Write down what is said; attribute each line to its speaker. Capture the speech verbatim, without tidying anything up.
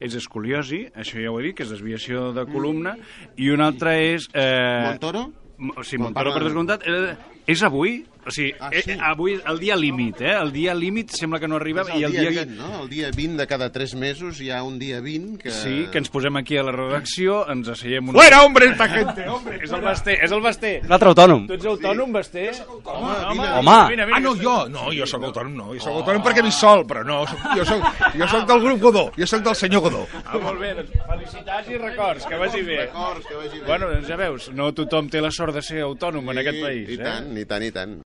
Speaker 1: és escoliosi, això ja ho he dit, que és desviació de columna, i un altre és... Eh...
Speaker 2: Montoro?
Speaker 1: O sigui, Montoro, per descomptat, eh, és avui, o sigui,
Speaker 2: Ah,
Speaker 1: eh,
Speaker 2: sí?
Speaker 1: avui, el dia límit, eh? El dia límit sembla que no arriba,
Speaker 2: És
Speaker 1: i
Speaker 2: el
Speaker 1: el
Speaker 2: dia
Speaker 1: dia...
Speaker 2: vint, no? El dia vint de cada tres mesos hi ha un dia vint que...
Speaker 1: Sí, que ens posem aquí a la redacció, ens asseiem... Una...
Speaker 3: Fuera, hombre, esta gente, hombre.
Speaker 1: És el Basté, és el Basté.
Speaker 4: Un altre autònom.
Speaker 1: Tu ets autònom, Basté?
Speaker 2: Home, vine,
Speaker 4: Home.
Speaker 1: Vine, vine,
Speaker 3: Ah, no, jo, no, jo sóc autònom, no, jo sóc autònom perquè visc sol, però no, soc, jo, soc, jo soc del grup Godó, jo soc del senyor Godó.
Speaker 1: Ah, molt bé, doncs felicitats i records, que vagi bé.
Speaker 2: Records, que vagi bé.
Speaker 1: Bueno, doncs ja veus, no tothom té la sort de ser autònom en aquest país,
Speaker 2: I
Speaker 1: eh?
Speaker 2: tant, i tant, i tant.